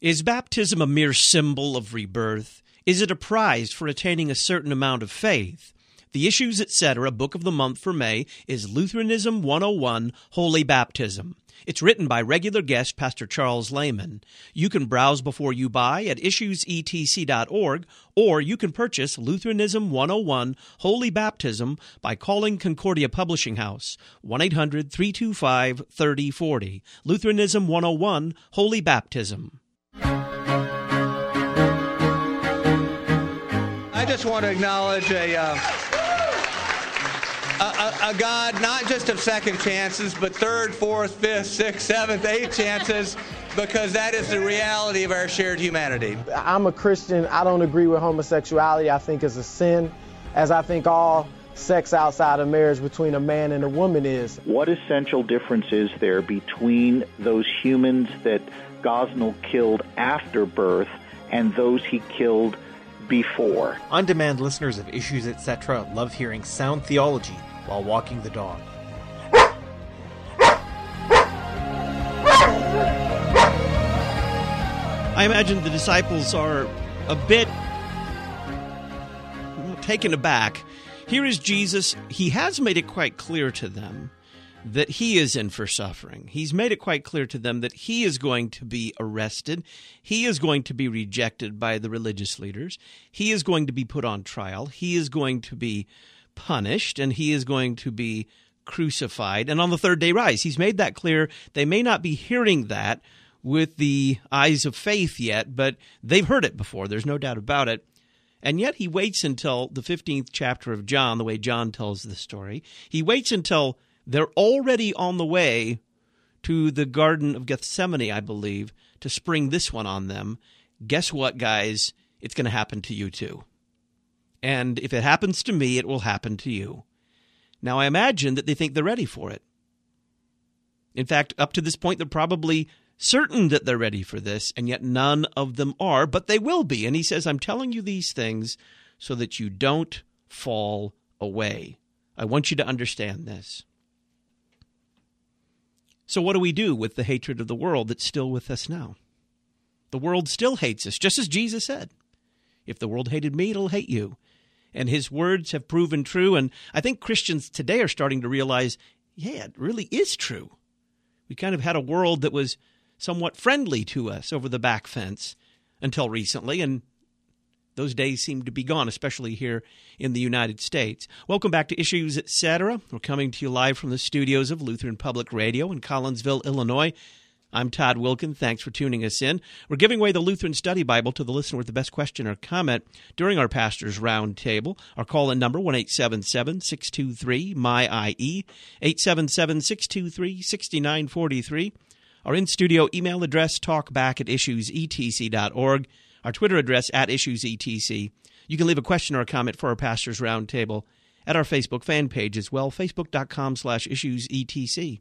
Is baptism a mere symbol of rebirth? Is it a prize for attaining a certain amount of faith? The Issues, Etc. Book of the Month for May is Lutheranism 101, Holy Baptism. It's written by regular guest Pastor Charles Lehman. You can browse before you buy at issuesetc.org, or you can purchase Lutheranism 101, Holy Baptism by calling Concordia Publishing House, 1-800-325-3040. Lutheranism 101, Holy Baptism. I just want to acknowledge a God not just of second chances, but third, fourth, fifth, sixth, seventh, eighth chances, because that is the reality of our shared humanity. I'm a Christian. I don't agree with homosexuality. I think it's a sin, as I think all sex outside of marriage between a man and a woman is. What essential difference is there between those humans that Gosnell killed after birth and those he killed before? On-demand listeners of Issues, Etc. love hearing sound theology while walking the dog. I imagine the disciples are a bit taken aback. Here is Jesus. He has made it quite clear to them that he is in for suffering. He's made it quite clear to them that he is going to be arrested. He is going to be rejected by the religious leaders. He is going to be put on trial. He is going to be punished, and he is going to be crucified, and on the third day rise. He's made that clear. They may not be hearing that with the eyes of faith yet, but they've heard it before. There's no doubt about it. And yet he waits until the 15th chapter of John, the way John tells the story. He waits until they're already on the way to the Garden of Gethsemane, I believe, to spring this one on them. Guess what, guys? It's going to happen to you too. And if it happens to me, it will happen to you. Now, I imagine that they think they're ready for it. In fact, up to this point, they're probably certain that they're ready for this, and yet none of them are, but they will be. And he says, I'm telling you these things so that you don't fall away. I want you to understand this. So what do we do with the hatred of the world that's still with us now? The world still hates us, just as Jesus said. If the world hated me, it'll hate you. And his words have proven true, and I think Christians today are starting to realize, yeah, it really is true. We kind of had a world that was somewhat friendly to us over the back fence until recently, and those days seem to be gone, especially here in the United States. Welcome back to Issues, Etc. We're coming to you live from the studios of Lutheran Public Radio in Collinsville, Illinois. I'm Todd Wilkin. Thanks for tuning us in. We're giving away the Lutheran Study Bible to the listener with the best question or comment during our Pastor's Roundtable. Our call-in number, 1-877-623-MY-IE, 877-623-6943. Our in-studio email address, talkback@issuesetc.org. Our Twitter address, @issuesetc. You can leave a question or a comment for our Pastor's Roundtable at our Facebook fan page as well, facebook.com/issuesetc.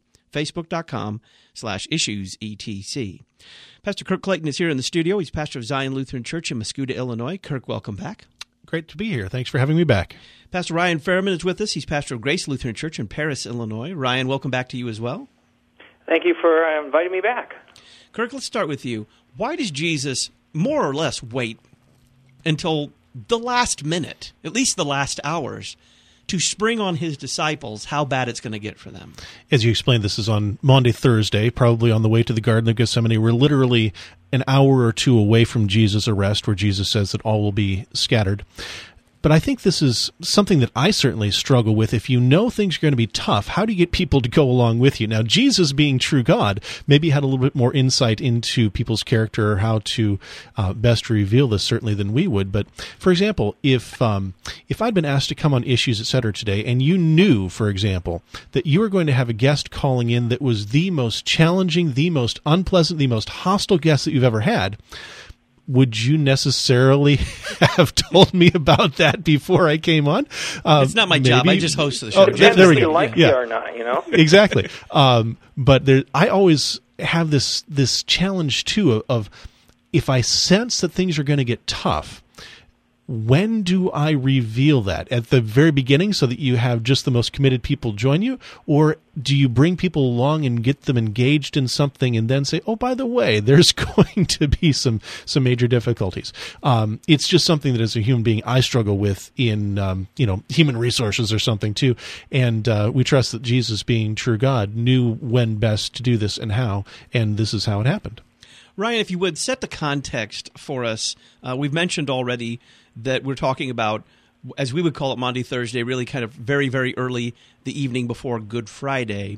Facebook.com/issuesetc. Pastor Kirk Clayton is here in the studio. He's pastor of Zion Lutheran Church in Mascoutah, Illinois. Kirk, welcome back. Great to be here. Thanks for having me back. Pastor Ryan Fairman is with us. He's pastor of Grace Lutheran Church in Paris, Illinois. Ryan, welcome back to you as well. Thank you for inviting me back. Kirk, let's start with you. Why does Jesus more or less wait until the last minute, at least the last hours, to spring on his disciples how bad it's going to get for them? As you explained, this is on Maundy Thursday, probably on the way to the Garden of Gethsemane. We're literally an hour or two away from Jesus' arrest, where Jesus says that all will be scattered. But I think this is something that I certainly struggle with. If you know things are going to be tough, how do you get people to go along with you? Now, Jesus, being true God, maybe had a little bit more insight into people's character or how to best reveal this, certainly, than we would. But, for example, if I'd been asked to come on Issues, Etc. today, and you knew, for example, that you were going to have a guest calling in that was the most challenging, the most unpleasant, the most hostile guest that you've ever had, would you necessarily have told me about that before I came on? It's not my job. I just host the show. There we go. Like you or not, you know? Exactly. But I always have this challenge, too, of if I sense that things are going to get tough, when do I reveal that? At the very beginning so that you have just the most committed people join you? Or do you bring people along and get them engaged in something and then say, oh, by the way, there's going to be some major difficulties? It's just something that as a human being I struggle with in human resources or something too. And we trust that Jesus, being true God, knew when best to do this and how, and this is how it happened. Ryan, if you would, set the context for us. We've mentioned already that we're talking about, as we would call it, Maundy Thursday, really kind of very, very early the evening before Good Friday.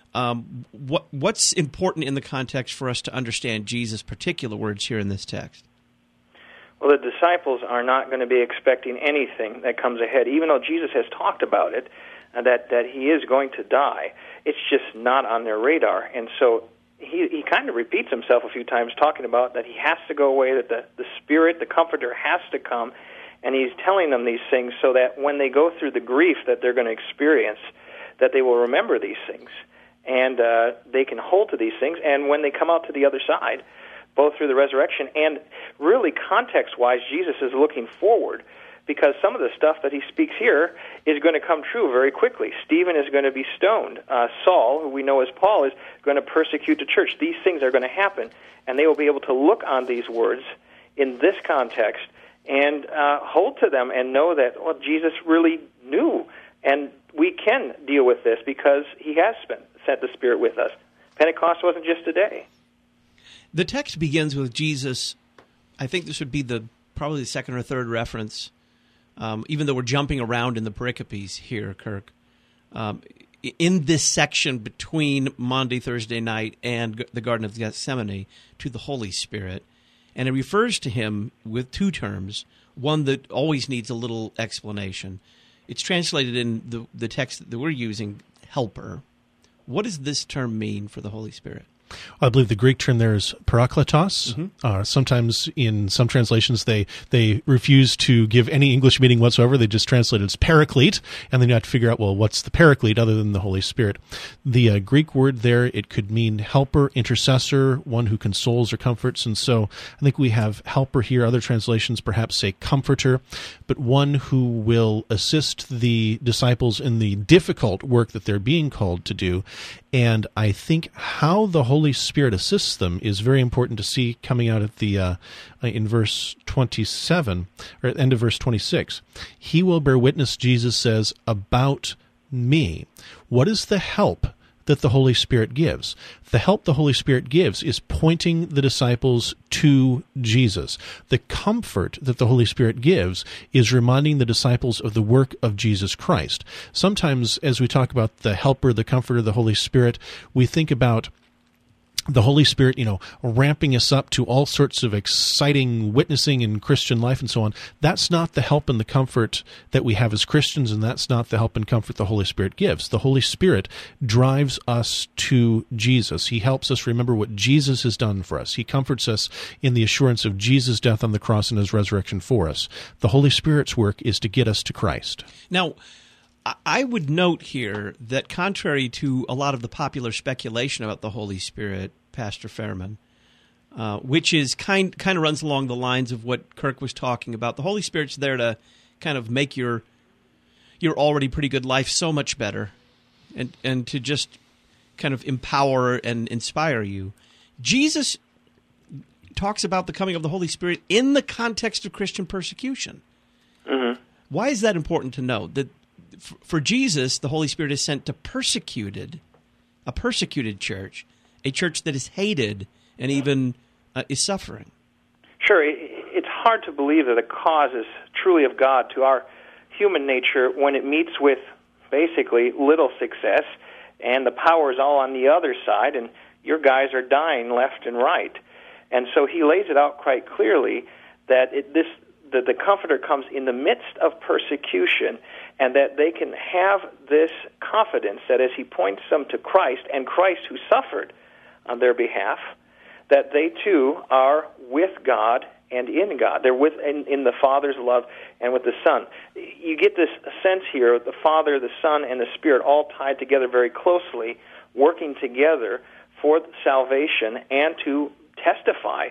What's important in the context for us to understand Jesus' particular words here in this text? Well, the disciples are not going to be expecting anything that comes ahead, even though Jesus has talked about it, that he is going to die. It's just not on their radar. And so he kind of repeats himself a few times, talking about that he has to go away, that the Spirit, the Comforter, has to come, and he's telling them these things so that when they go through the grief that they're going to experience, that they will remember these things, and they can hold to these things, and when they come out to the other side, both through the resurrection and really context-wise, Jesus is looking forward, because some of the stuff that he speaks here is going to come true very quickly. Stephen is going to be stoned. Saul, who we know as Paul, is going to persecute the church. These things are going to happen, and they will be able to look on these words in this context and hold to them and know that, well, Jesus really knew, and we can deal with this because he has sent the Spirit with us. Pentecost wasn't just a day. The text begins with Jesus. I think this would be probably the second or third reference, even though we're jumping around in the pericopes here, Kirk, in this section between Maundy Thursday night and the Garden of Gethsemane, to the Holy Spirit. And it refers to him with two terms, one that always needs a little explanation. It's translated in the text that we're using, helper. What does this term mean for the Holy Spirit? I believe the Greek term there is parakletos. Mm-hmm. Sometimes in some translations they refuse to give any English meaning whatsoever. They just translate it as paraclete, and then you have to figure out, well, what's the paraclete other than the Holy Spirit? The Greek word there, it could mean helper, intercessor, one who consoles or comforts, and so I think we have helper here. Other translations perhaps say comforter, but one who will assist the disciples in the difficult work that they're being called to do. And I think how the Holy Spirit assists them is very important to see coming out at the in verse 27, or at the end of verse 26. He will bear witness, Jesus says, about me. What is the help that the Holy Spirit gives? The help the Holy Spirit gives is pointing the disciples to Jesus. The comfort that the Holy Spirit gives is reminding the disciples of the work of Jesus Christ. Sometimes, as we talk about the helper, the comforter, the Holy Spirit, we think about the Holy Spirit, ramping us up to all sorts of exciting witnessing in Christian life and so on. That's not the help and the comfort that we have as Christians, and that's not the help and comfort the Holy Spirit gives. The Holy Spirit drives us to Jesus. He helps us remember what Jesus has done for us. He comforts us in the assurance of Jesus' death on the cross and his resurrection for us. The Holy Spirit's work is to get us to Christ. Now, I would note here that contrary to a lot of the popular speculation about the Holy Spirit, Pastor Fairman, which is kind of runs along the lines of what Kirk was talking about, the Holy Spirit's there to kind of make your already pretty good life so much better, and to just kind of empower and inspire you. Jesus talks about the coming of the Holy Spirit in the context of Christian persecution. Mm-hmm. Why is that important to know? That for Jesus, the Holy Spirit is sent to a persecuted church, a church that is hated and even is suffering. Sure, it's hard to believe that a cause is truly of God to our human nature when it meets with basically little success, and the power is all on the other side, and your guys are dying left and right. And so he lays it out quite clearly that the Comforter comes in the midst of persecution, and that they can have this confidence that as he points them to Christ, and Christ who suffered on their behalf, that they too are with God and in God. They're in the Father's love and with the Son. You get this sense here, the Father, the Son, and the Spirit all tied together very closely, working together for salvation and to testify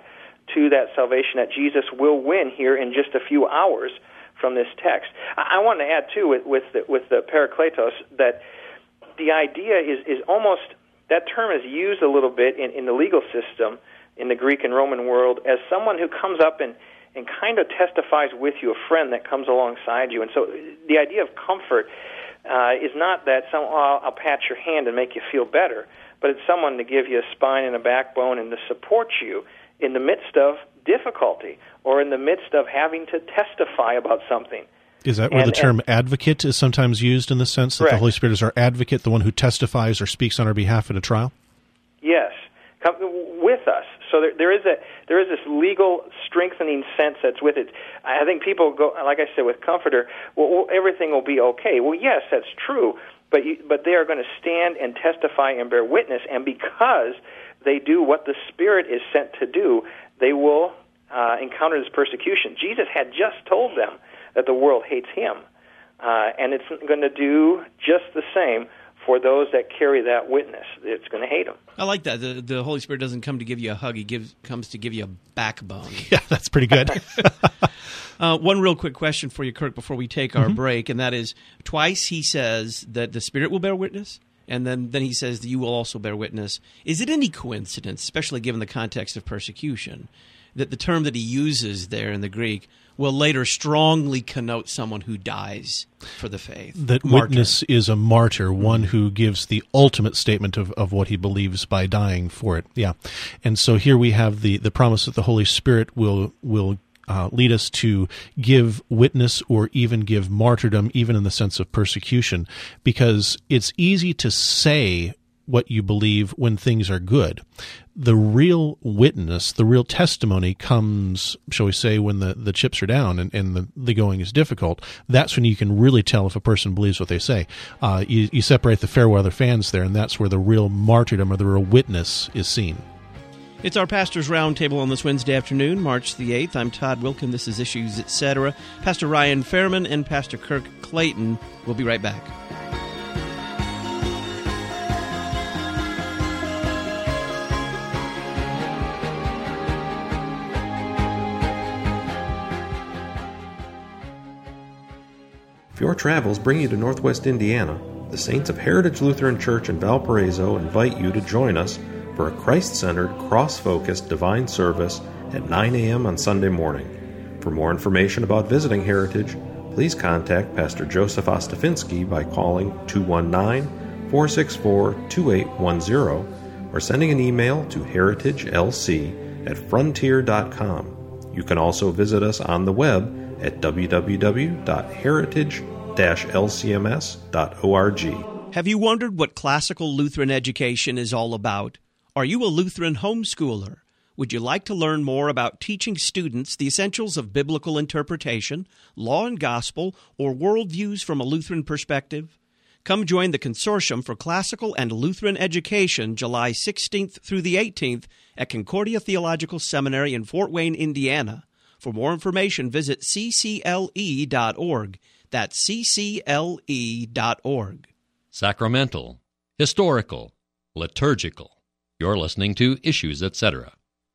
to that salvation that Jesus will win here in just a few hours from this text. I want to add, too, with the Parakletos, that the idea is almost, that term is used a little bit in the legal system in the Greek and Roman world as someone who comes up and kind of testifies with you, a friend that comes alongside you. And so the idea of comfort is not that I'll pat your hand and make you feel better, but it's someone to give you a spine and a backbone and to support you in the midst of difficulty or in the midst of having to testify about something. Is that where the term advocate is sometimes used, in the sense that correct. the Holy Spirit is our advocate, the one who testifies or speaks on our behalf in a trial? Yes, come with us. So there is this legal strengthening sense that's with it. I think people go, like I said, with comforter, well, everything will be okay. Well, yes, that's true, but they are going to stand and testify and bear witness, and because they do what the Spirit is sent to do, they will encounter this persecution. Jesus had just told them that the world hates him, and it's going to do just the same for those that carry that witness. It's going to hate them. I like that. The Holy Spirit doesn't come to give you a hug. He comes to give you a backbone. Yeah, that's pretty good. One real quick question for you, Kirk, before we take our break, and that is, twice he says that the Spirit will bear witness, and then he says that you will also bear witness. Is it any coincidence, especially given the context of persecution, that the term that he uses there in the Greek will later strongly connote someone who dies for the faith? That martyr. Witness is a martyr, one who gives the ultimate statement of what he believes by dying for it. Yeah. And so here we have the promise that the Holy Spirit will lead us to give witness or even give martyrdom, even in the sense of persecution, because it's easy to say what you believe when things are good. The real witness, the real testimony comes, shall we say, when the chips are down and the going is difficult. That's when you can really tell if a person believes what they say. You separate the fair weather fans there, and that's where the real martyrdom or the real witness is seen. It's our Pastor's Roundtable on this Wednesday afternoon, March the 8th. I'm Todd Wilkin. This is Issues, Etc. Pastor Ryan Fairman and Pastor Kirk Clayton will be right back. If your travels bring you to Northwest Indiana, the Saints of Heritage Lutheran Church in Valparaiso invite you to join us for a Christ-centered, cross-focused divine service at 9 a.m. on Sunday morning. For more information about visiting Heritage, please contact Pastor Joseph Ostafinsky by calling 219-464-2810 or sending an email to heritagelc@frontier.com. You can also visit us on the web at www.heritage-lcms.org. Have you wondered what classical Lutheran education is all about? Are you a Lutheran homeschooler? Would you like to learn more about teaching students the essentials of biblical interpretation, law and gospel, or worldviews from a Lutheran perspective? Come join the Consortium for Classical and Lutheran Education July 16th through the 18th at Concordia Theological Seminary in Fort Wayne, Indiana. For more information, visit ccle.org. That's ccle.org. Sacramental, historical, liturgical. You're listening to Issues, Etc.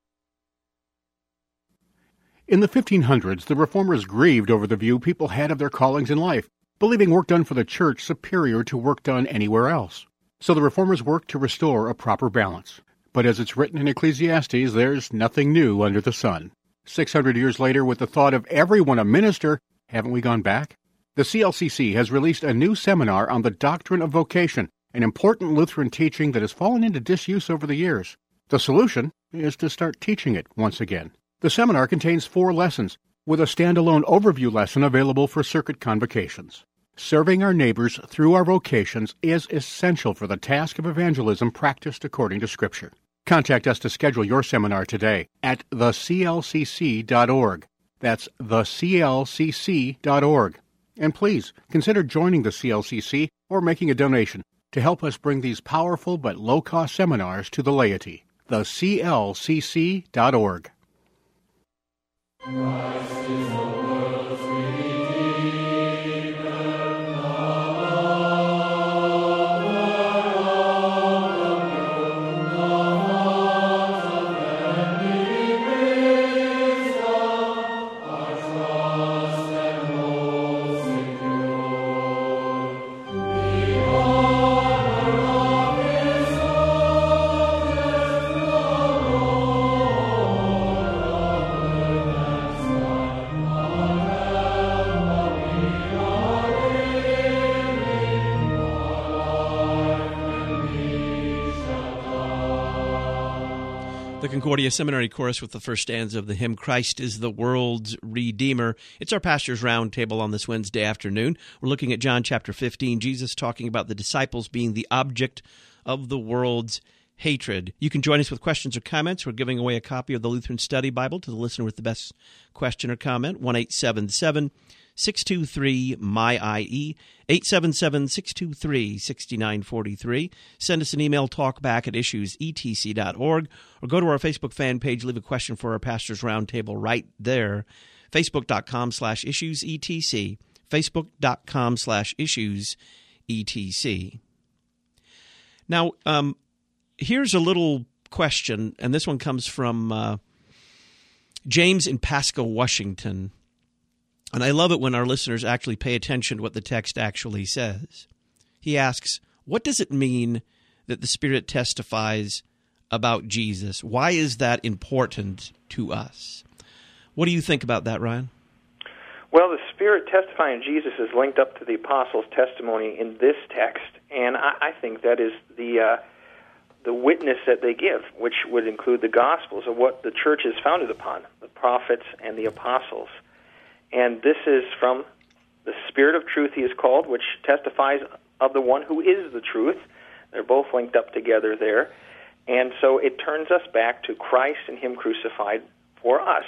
In the 1500s, the Reformers grieved over the view people had of their callings in life, believing work done for the Church superior to work done anywhere else. So the Reformers worked to restore a proper balance. But as it's written in Ecclesiastes, there's nothing new under the sun. 600 years later, with the thought of everyone a minister, haven't we gone back? The CLCC has released a new seminar on the doctrine of vocation, an important Lutheran teaching that has fallen into disuse over the years. The solution is to start teaching it once again. The seminar contains 4 lessons, with a standalone overview lesson available for circuit convocations. Serving our neighbors through our vocations is essential for the task of evangelism practiced according to Scripture. Contact us to schedule your seminar today at theclcc.org. That's theclcc.org. And please, consider joining the CLCC or making a donation to help us bring these powerful but low-cost seminars to the laity. theclcc.org. The Concordia Seminary Chorus with the first stanza of the hymn, Christ is the World's Redeemer. It's our Pastor's Roundtable on this Wednesday afternoon. We're looking at John chapter 15, Jesus talking about the disciples being the object of the world's hatred. You can join us with questions or comments. We're giving away a copy of the Lutheran Study Bible to the listener with the best question or comment, 1-877-623-MY-IE, 877-623-6943. Send us an email, talkback@issuesetc.org, or go to our Facebook fan page, leave a question for our Pastor's Roundtable right there, facebook.com/issuesetc, facebook.com/issuesetc. Now, here's a little question, and this one comes from James in Pasco, Washington. And I love it when our listeners actually pay attention to what the text actually says. He asks, what does it mean that the Spirit testifies about Jesus? Why is that important to us? What do you think about that, Ryan? Well, the Spirit testifying Jesus is linked up to the apostles' testimony in this text, and I think that is the witness that they give, which would include the Gospels of what the church is founded upon, the prophets and the apostles. And this is from the Spirit of truth, he is called, which testifies of the one who is the truth. They're both linked up together there. And so it turns us back to Christ and him crucified for us.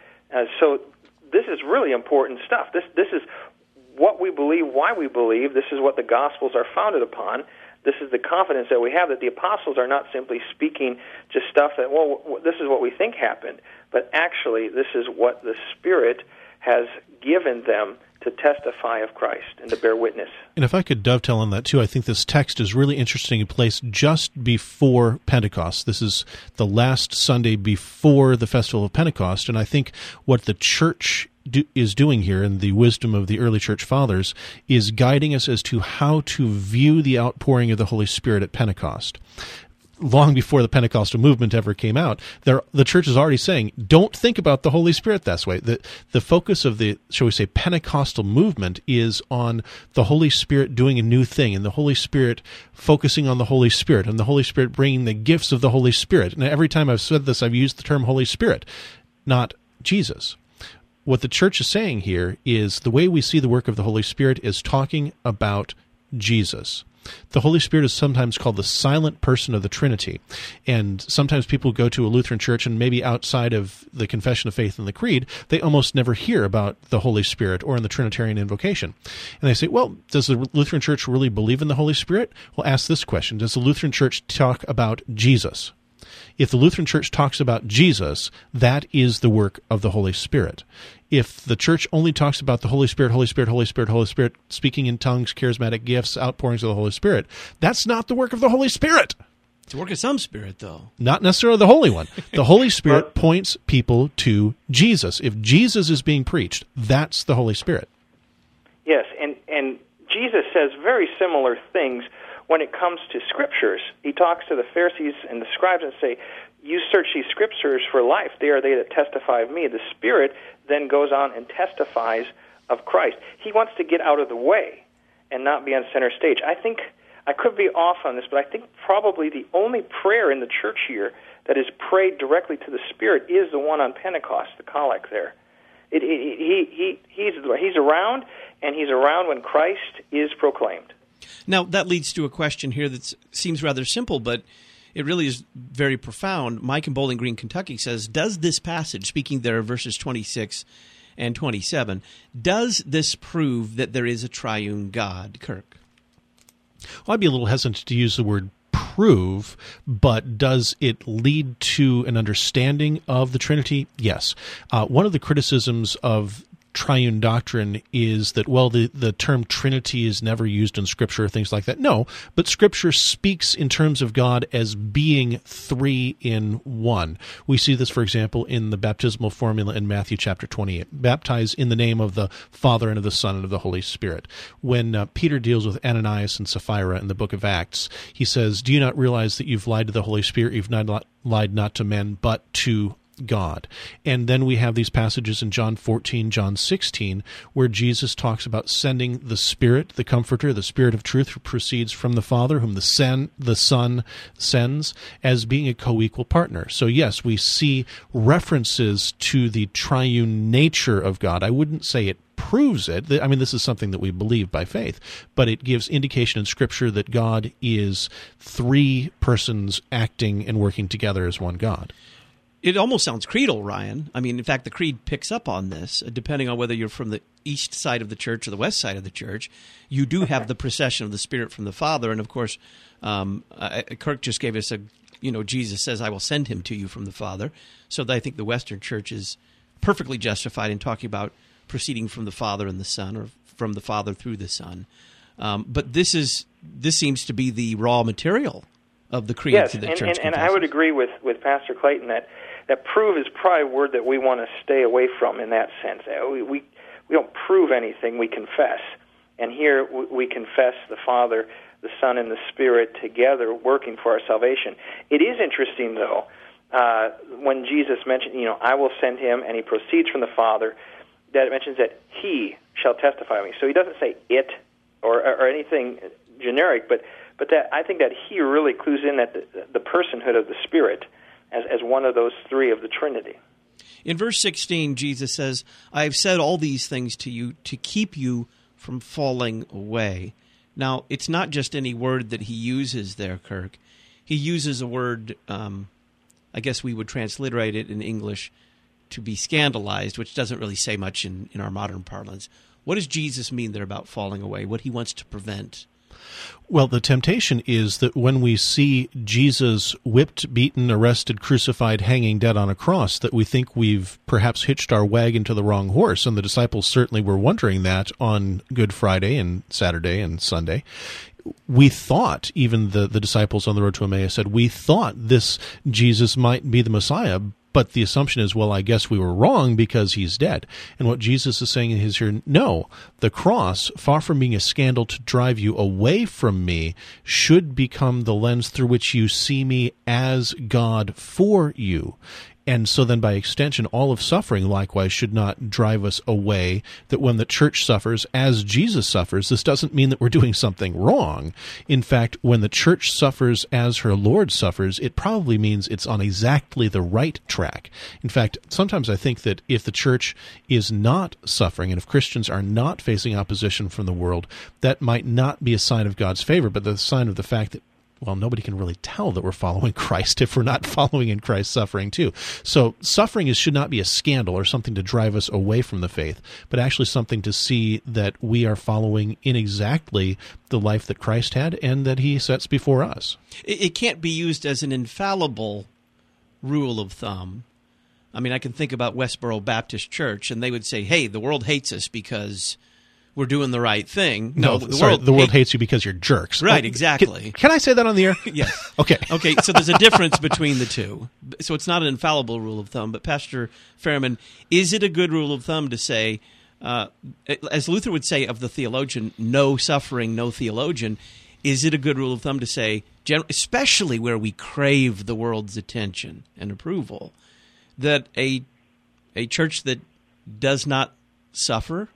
So this is really important stuff. This is what we believe, why we believe. This is what the Gospels are founded upon. This is the confidence that we have that the apostles are not simply speaking just stuff that, well, this is what we think happened, but actually this is what the Spirit has given them to testify of Christ and to bear witness. And if I could dovetail on that too, I think this text is really interesting and placed just before Pentecost. This is the last Sunday before the festival of Pentecost, and I think what the church is doing here, and the wisdom of the early church fathers, is guiding us as to how to view the outpouring of the Holy Spirit at Pentecost. Long before the Pentecostal movement ever came out, the church is already saying, don't think about the Holy Spirit this way. The focus of the, shall we say, Pentecostal movement is on the Holy Spirit doing a new thing, and the Holy Spirit focusing on the Holy Spirit, and the Holy Spirit bringing the gifts of the Holy Spirit. And every time I've said this, I've used the term Holy Spirit, not Jesus. What the church is saying here is the way we see the work of the Holy Spirit is talking about Jesus. The Holy Spirit is sometimes called the silent person of the Trinity, and sometimes people go to a Lutheran church and maybe outside of the Confession of Faith and the Creed, they almost never hear about the Holy Spirit or in the Trinitarian invocation. And they say, well, does the Lutheran church really believe in the Holy Spirit? Well, ask this question. Does the Lutheran church talk about Jesus? If the Lutheran church talks about Jesus, that is the work of the Holy Spirit. If the church only talks about the Holy Spirit, Holy Spirit, Holy Spirit, Holy Spirit, speaking in tongues, charismatic gifts, outpourings of the Holy Spirit, that's not the work of the Holy Spirit. It's the work of some spirit, though. Not necessarily the Holy One. The Holy Spirit points people to Jesus. If Jesus is being preached, that's the Holy Spirit. Yes, and Jesus says very similar things when it comes to Scriptures. He talks to the Pharisees and the scribes and say, you search these Scriptures for life. They are they that testify of me. The Spirit then goes on and testifies of Christ. He wants to get out of the way and not be on center stage. I think, I could be off on this, but I think probably the only prayer in the church here that is prayed directly to the Spirit is the one on Pentecost, the collect there. He's around, and he's around when Christ is proclaimed. Now, that leads to a question here that seems rather simple, but it really is very profound. Mike in Bowling Green, Kentucky says, does this passage, speaking there of verses 26 and 27, does this prove that there is a triune God? Kirk? Well, I'd be a little hesitant to use the word prove, but does it lead to an understanding of the Trinity? Yes. One of the criticisms of triune doctrine is that, well, the term Trinity is never used in Scripture, things like that. No, but Scripture speaks in terms of God as being three in one. We see this, for example, in the baptismal formula in Matthew chapter 28. Baptize in the name of the Father and of the Son and of the Holy Spirit. When Peter deals with Ananias and Sapphira in the book of Acts, he says, do you not realize that you've lied to the Holy Spirit? You've not lied not to men, but to God. And then we have these passages in John 14, John 16, where Jesus talks about sending the Spirit, the Comforter, the Spirit of truth who proceeds from the Father, whom the Son sends, as being a co-equal partner. So yes, we see references to the triune nature of God. I wouldn't say it proves it. I mean, this is something that we believe by faith, but it gives indication in Scripture that God is three persons acting and working together as one God. It almost sounds creedal, Ryan. I mean, in fact, the creed picks up on this, depending on whether you're from the east side of the church or the west side of the church. You do have the procession of the Spirit from the Father, and of course, Kirk just gave us Jesus says, I will send him to you from the Father. So I think the Western church is perfectly justified in talking about proceeding from the Father and the Son, or from the Father through the Son. But this seems to be the raw material of the creed that the church confesses. And I would agree with Pastor Clayton that prove is probably a word that we want to stay away from in that sense. We don't prove anything, we confess. And here we confess the Father, the Son, and the Spirit together working for our salvation. It is interesting, though, when Jesus mentioned, I will send him, and he proceeds from the Father, that it mentions that he shall testify of me. So he doesn't say it or anything generic, but that I think that he really clues in that the personhood of the Spirit as one of those three of the Trinity. In verse 16, Jesus says, I have said all these things to you to keep you from falling away. Now, it's not just any word that he uses there, Kirk. He uses a word, I guess we would transliterate it in English, to be scandalized, which doesn't really say much in our modern parlance. What does Jesus mean there about falling away, what he wants to prevent? Well, the temptation is that when we see Jesus whipped, beaten, arrested, crucified, hanging dead on a cross, that we think we've perhaps hitched our wagon to the wrong horse, and the disciples certainly were wondering that on Good Friday and Saturday and Sunday. We thought, even the disciples on the road to Emmaus said, we thought this Jesus might be the Messiah, but the assumption is, well, I guess we were wrong because he's dead. And what Jesus is saying is here, no, the cross, far from being a scandal to drive you away from me, should become the lens through which you see me as God for you. And so then by extension, all of suffering likewise should not drive us away, that when the church suffers as Jesus suffers, this doesn't mean that we're doing something wrong. In fact, when the church suffers as her Lord suffers, it probably means it's on exactly the right track. In fact, sometimes I think that if the church is not suffering, and if Christians are not facing opposition from the world, that might not be a sign of God's favor, but the sign of the fact that, well, nobody can really tell that we're following Christ if we're not following in Christ's suffering too. So suffering should not be a scandal or something to drive us away from the faith, but actually something to see that we are following in exactly the life that Christ had and that he sets before us. It can't be used as an infallible rule of thumb. I mean, I can think about Westboro Baptist Church, and they would say, hey, the world hates us because we're doing the right thing. No, the world hates you because you're jerks. Right, exactly. Can I say that on the air? Yes. Okay. Okay, so there's a difference between the two. So it's not an infallible rule of thumb, but Pastor Fairman, is it a good rule of thumb to say, as Luther would say of the theologian, no suffering, no theologian, is it a good rule of thumb to say, especially where we crave the world's attention and approval, that a church that does not suffer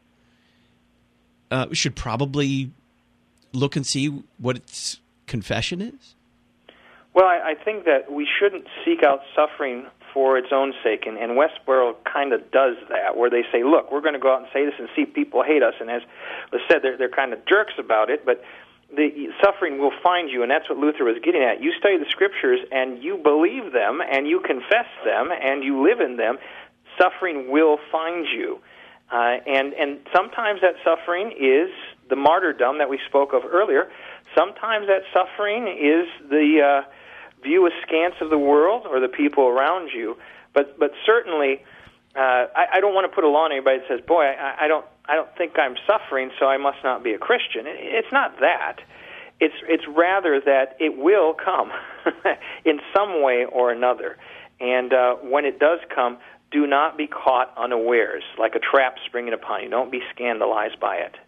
should probably look and see what its confession is? Well, I think that we shouldn't seek out suffering for its own sake, and Westboro kind of does that, where they say, look, we're going to go out and say this and see people hate us, and as was said, they're kind of jerks about it, but the suffering will find you, and that's what Luther was getting at. You study the Scriptures, and you believe them, and you confess them, and you live in them, suffering will find you. And sometimes that suffering is the martyrdom that we spoke of earlier. Sometimes that suffering is the view askance of the world or the people around you. But certainly, I don't want to put a law on anybody that says, "Boy, I don't think I'm suffering, so I must not be a Christian." It's not that. It's rather that it will come in some way or another, and when it does come, do not be caught unawares, like a trap springing upon you. Don't be scandalized by it.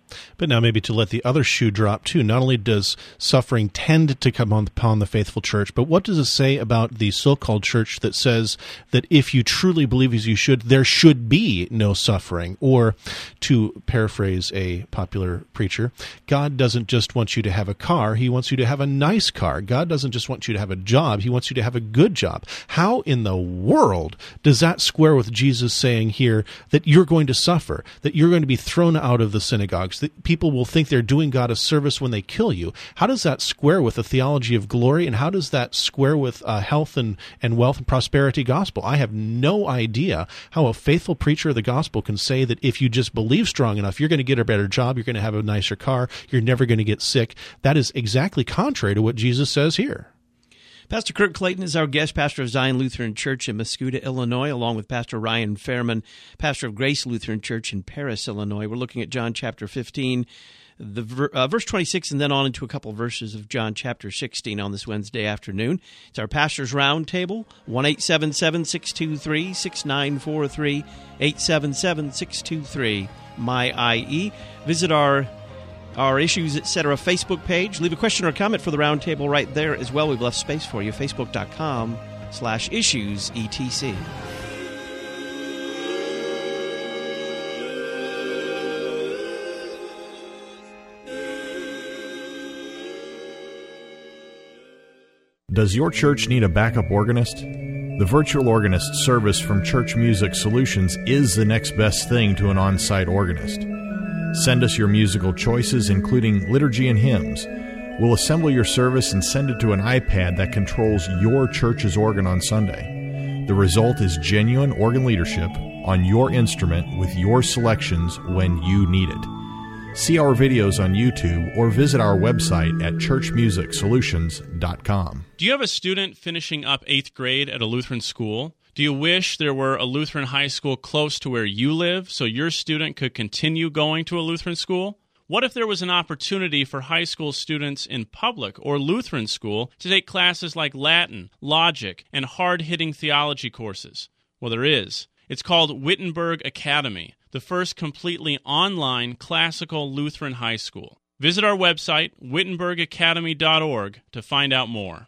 But now maybe to let the other shoe drop too, not only does suffering tend to come upon the faithful church, but what does it say about the so-called church that says that if you truly believe as you should, there should be no suffering? Or, to paraphrase a popular preacher, God doesn't just want you to have a car, he wants you to have a nice car. God doesn't just want you to have a job, he wants you to have a good job. How in the world does that square with Jesus saying here that you're going to suffer, that you're going to be thrown out of the synagogues, that people will think they're doing God a service when they kill you? How does that square with the theology of glory, and how does that square with health and wealth and prosperity gospel? I have no idea how a faithful preacher of the gospel can say that if you just believe strong enough, you're going to get a better job, you're going to have a nicer car, you're never going to get sick. That is exactly contrary to what Jesus says here. Pastor Kirk Clayton is our guest, pastor of Zion Lutheran Church in Mascoutah, Illinois, along with Pastor Ryan Fairman, pastor of Grace Lutheran Church in Paris, Illinois. We're looking at John chapter 15, verse 26, and then on into a couple of verses of John chapter 16 on this Wednesday afternoon. It's our Pastor's Roundtable, 1-877-623-6943, 877-623-MY-IE. Visit our Issues, Etc. Facebook page. Leave a question or a comment for the Roundtable right there as well. We've left space for you, facebook.com/issuesetc. Does your church need a backup organist? The Virtual Organist service from Church Music Solutions is the next best thing to an on-site organist. Send us your musical choices, including liturgy and hymns. We'll assemble your service and send it to an iPad that controls your church's organ on Sunday. The result is genuine organ leadership on your instrument with your selections when you need it. See our videos on YouTube or visit our website at churchmusicsolutions.com. Do you have a student finishing up 8th grade at a Lutheran school? Do you wish there were a Lutheran high school close to where you live so your student could continue going to a Lutheran school? What if there was an opportunity for high school students in public or Lutheran school to take classes like Latin, logic, and hard-hitting theology courses? Well, there is. It's called Wittenberg Academy, the first completely online classical Lutheran high school. Visit our website, wittenbergacademy.org, to find out more.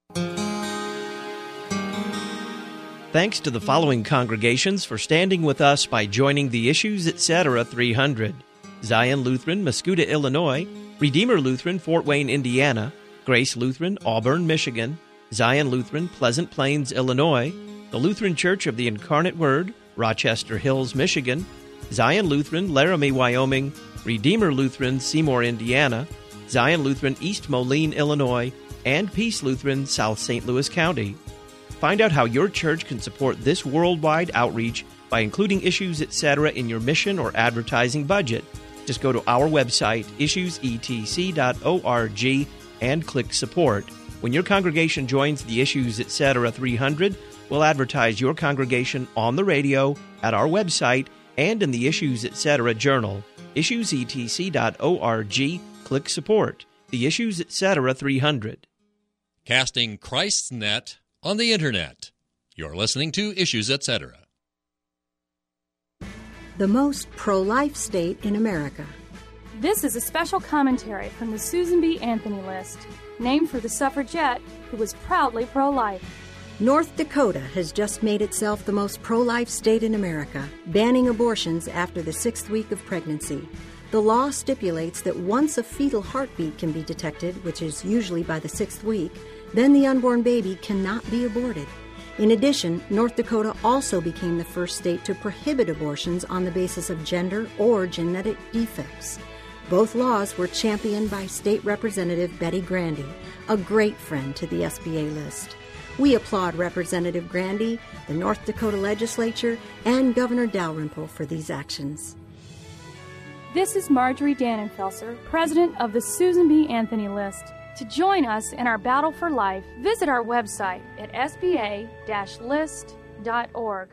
Thanks to the following congregations for standing with us by joining the Issues, Etc. 300. Zion Lutheran, Mascoutah, Illinois; Redeemer Lutheran, Fort Wayne, Indiana; Grace Lutheran, Auburn, Michigan; Zion Lutheran, Pleasant Plains, Illinois; the Lutheran Church of the Incarnate Word, Rochester Hills, Michigan; Zion Lutheran, Laramie, Wyoming; Redeemer Lutheran, Seymour, Indiana; Zion Lutheran, East Moline, Illinois; and Peace Lutheran, South St. Louis County. Find out how your church can support this worldwide outreach by including Issues, Etc. in your mission or advertising budget. Just go to our website, issuesetc.org, and click Support. When your congregation joins the Issues, Etc. 300, we'll advertise your congregation on the radio, at our website, and in the Issues, Etc. journal. issuesetc.org, click Support. The Issues, Etc. 300. Casting Christ's net on the Internet. You're listening to Issues, Etc. The most pro-life state in America. This is a special commentary from the Susan B. Anthony list, named for the suffragette who was proudly pro-life. North Dakota has just made itself the most pro-life state in America, banning abortions after the 6th week of pregnancy. The law stipulates that once a fetal heartbeat can be detected, which is usually by the 6th week, then the unborn baby cannot be aborted. In addition, North Dakota also became the first state to prohibit abortions on the basis of gender or genetic defects. Both laws were championed by State Representative Betty Grandy, a great friend to the SBA list. We applaud Representative Grandy, the North Dakota Legislature, and Governor Dalrymple for these actions. This is Marjorie Dannenfelser, president of the Susan B. Anthony list. To join us in our battle for life, visit our website at sba-list.org.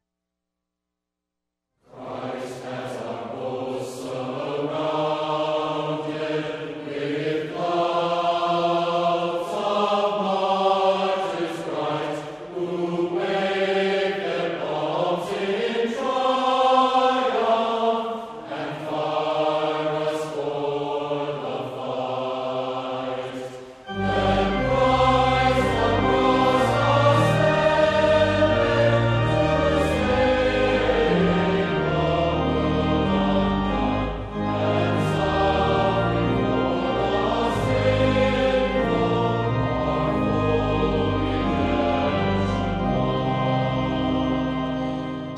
Christ has our bosom surrounded with clouds of martyrs bright, who wave their palms in triumph and fire us forth.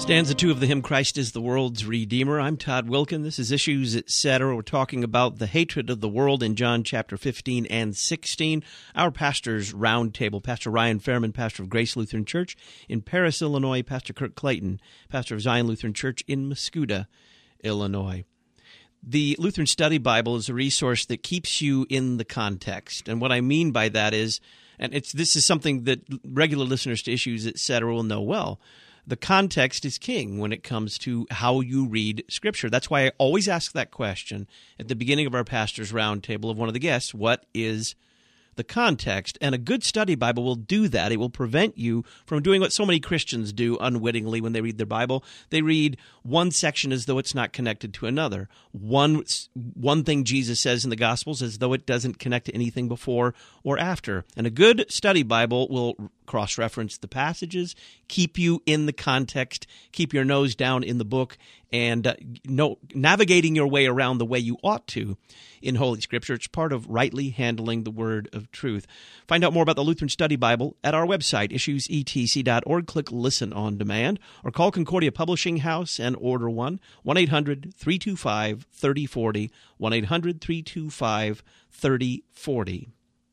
Stanza 2 of the hymn, Christ is the World's Redeemer. I'm Todd Wilkin. This is Issues, Etc. We're talking about the hatred of the world in John chapter 15 and 16. Our pastor's roundtable, Pastor Ryan Fairman, pastor of Grace Lutheran Church in Paris, Illinois, Pastor Kirk Clayton, pastor of Zion Lutheran Church in Muscuda, Illinois. The Lutheran Study Bible is a resource that keeps you in the context. And what I mean by that is, and this is something that regular listeners to Issues, Etc. will know well, the context is king when it comes to how you read Scripture. That's why I always ask that question at the beginning of our pastor's roundtable of one of the guests, what is the context? And a good study Bible will do that. It will prevent you from doing what so many Christians do unwittingly when they read their Bible. They read one section as though it's not connected to another. One thing Jesus says in the Gospels as though it doesn't connect to anything before or after. And a good study Bible will cross-reference the passages, keep you in the context, keep your nose down in the book, and navigating your way around the way you ought to in Holy Scripture. It's part of rightly handling the Word of truth. Find out more about the Lutheran Study Bible at our website, issuesetc.org. Click Listen on Demand, or call Concordia Publishing House and order one, 1-800-325-3040, 1-800-325-3040.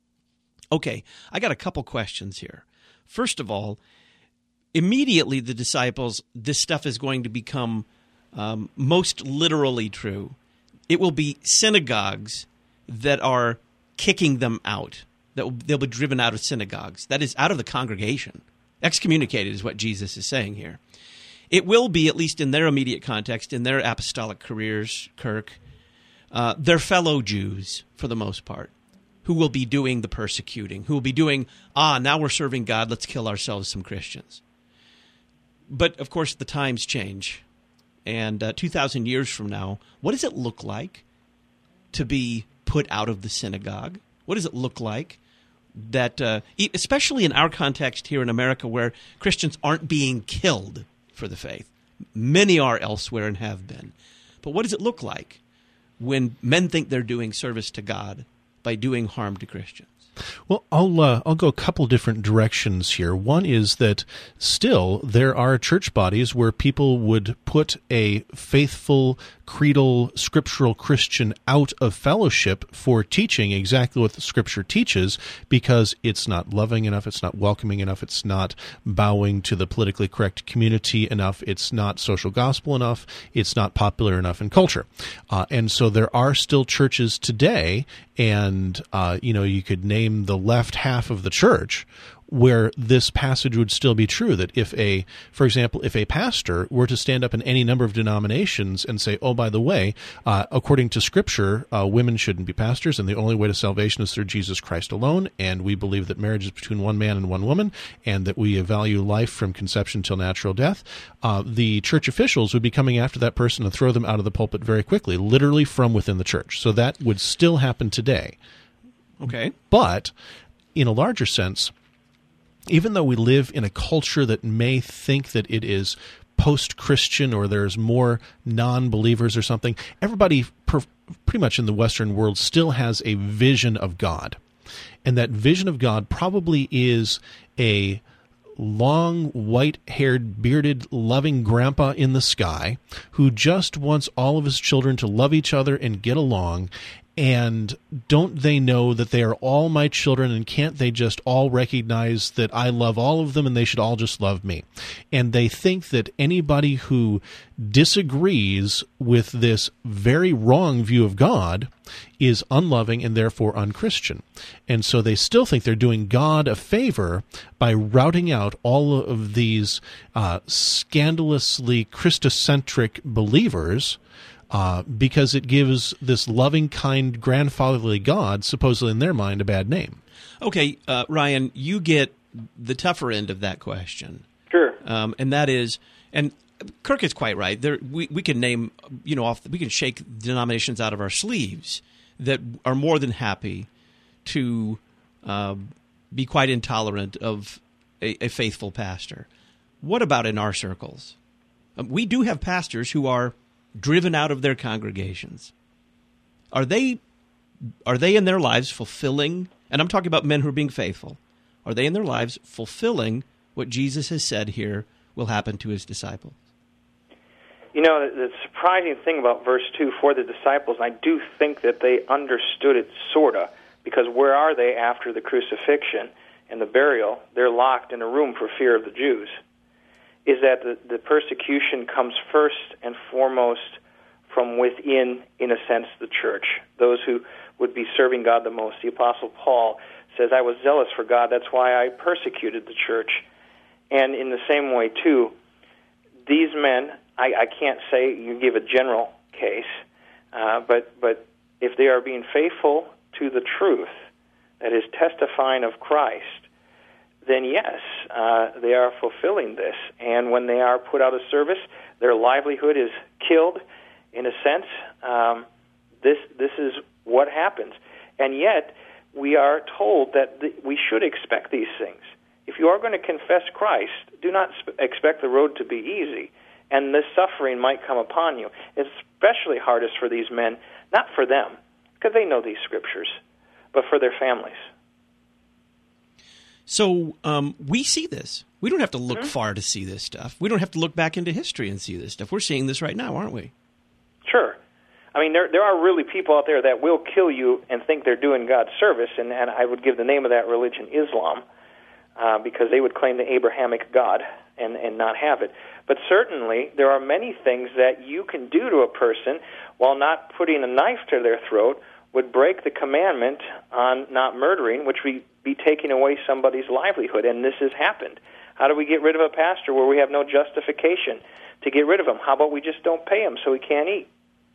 Okay, I got a couple questions here. First of all, immediately the disciples, this stuff is going to become most literally true. It will be synagogues that are kicking them out. They'll be driven out of synagogues. That is, out of the congregation. Excommunicated is what Jesus is saying here. It will be, at least in their immediate context, in their apostolic careers, Kirk, their fellow Jews, for the most part, who will be doing the persecuting, who will be doing, now we're serving God, let's kill ourselves some Christians. But, of course, the times change. And 2,000 years from now, what does it look like to be put out of the synagogue? What does it look like that, especially in our context here in America, where Christians aren't being killed for the faith? Many are elsewhere and have been. But what does it look like when men think they're doing service to God by doing harm to Christians? Well, I'll go a couple different directions here. One is that still there are church bodies where people would put a faithful, creedal, scriptural Christian out of fellowship for teaching exactly what the Scripture teaches because it's not loving enough, it's not welcoming enough, it's not bowing to the politically correct community enough, it's not social gospel enough, it's not popular enough in culture. And so there are still churches today, and you could name the left half of the church where this passage would still be true, that for example, if a pastor were to stand up in any number of denominations and say, oh, by the way, according to Scripture, women shouldn't be pastors, and the only way to salvation is through Jesus Christ alone, and we believe that marriage is between one man and one woman, and that we value life from conception till natural death, the church officials would be coming after that person and throw them out of the pulpit very quickly, literally from within the church. So that would still happen today. Okay. But in a larger sense, even though we live in a culture that may think that it is post-Christian or there's more non-believers or something, everybody pretty much in the Western world still has a vision of God. And that vision of God probably is a long, white-haired, bearded, loving grandpa in the sky who just wants all of his children to love each other and get along. And don't they know that they are all my children, and can't they just all recognize that I love all of them and they should all just love me? And they think that anybody who disagrees with this very wrong view of God is unloving and therefore unchristian. And so they still think they're doing God a favor by routing out all of these scandalously Christocentric believers, because it gives this loving, kind, grandfatherly God, supposedly in their mind, a bad name. Okay, Ryan, you get the tougher end of that question. Sure. And that is, and Kirk is quite right. We can name, we can shake denominations out of our sleeves that are more than happy to be quite intolerant of a faithful pastor. What about in our circles? We do have pastors who are driven out of their congregations. Are they in their lives fulfilling, and I'm talking about men who are being faithful, are they in their lives fulfilling what Jesus has said here will happen to his disciples? You know, the surprising thing about verse 2 for the disciples, I do think that they understood it sort of, because where are they after the crucifixion and the burial? They're locked in a room for fear of the Jews. Is that the persecution comes first and foremost from within, in a sense, the church, those who would be serving God the most. The Apostle Paul says, I was zealous for God, that's why I persecuted the church. And in the same way, too, these men, I can't say you give a general case, but if they are being faithful to the truth, that is testifying of Christ, then yes, they are fulfilling this. And when they are put out of service, their livelihood is killed, in a sense. This is what happens. And yet, we are told that we should expect these things. If you are going to confess Christ, do not expect the road to be easy. And this suffering might come upon you. It's especially hardest for these men, not for them, because they know these scriptures, but for their families. So we see this. We don't have to look far to see this stuff. We don't have to look back into history and see this stuff. We're seeing this right now, aren't we? Sure. I mean, there are really people out there that will kill you and think they're doing God's service, and I would give the name of that religion Islam, because they would claim the Abrahamic God and not have it. But certainly, there are many things that you can do to a person while not putting a knife to their throat would break the commandment on not murdering, which would be taking away somebody's livelihood, and this has happened. How do we get rid of a pastor where we have no justification to get rid of him? How about we just don't pay him so he can't eat?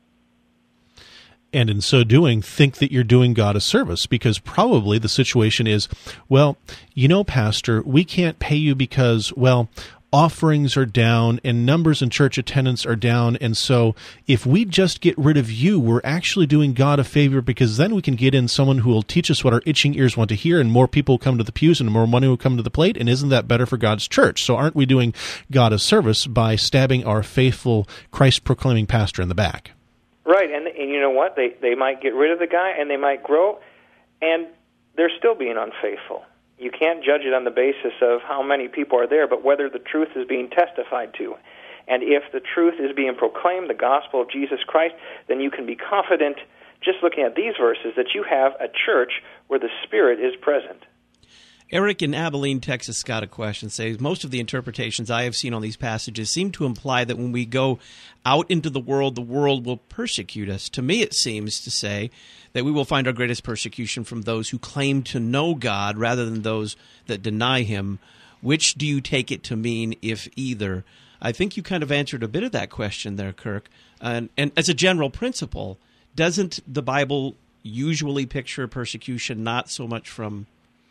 And in so doing, think that you're doing God a service, because probably the situation is, well, you know, Pastor, we can't pay you because, well, offerings are down and numbers in church attendance are down, and so if we just get rid of you, we're actually doing God a favor, because then we can get in someone who will teach us what our itching ears want to hear, and more people will come to the pews and more money will come to the plate, and isn't that better for God's church? So aren't we doing God a service by stabbing our faithful Christ-proclaiming pastor in the back? Right, and you know what? They might get rid of the guy, and they might grow, and they're still being unfaithful. You can't judge it on the basis of how many people are there, but whether the truth is being testified to. And if the truth is being proclaimed, the gospel of Jesus Christ, then you can be confident, just looking at these verses, that you have a church where the Spirit is present. Eric in Abilene, Texas, got a question. Says, most of the interpretations I have seen on these passages seem to imply that when we go out into the world will persecute us. To me, it seems to say that we will find our greatest persecution from those who claim to know God rather than those that deny Him. Which do you take it to mean, if either? I think you kind of answered a bit of that question there, Kirk. And as a general principle, doesn't the Bible usually picture persecution not so much from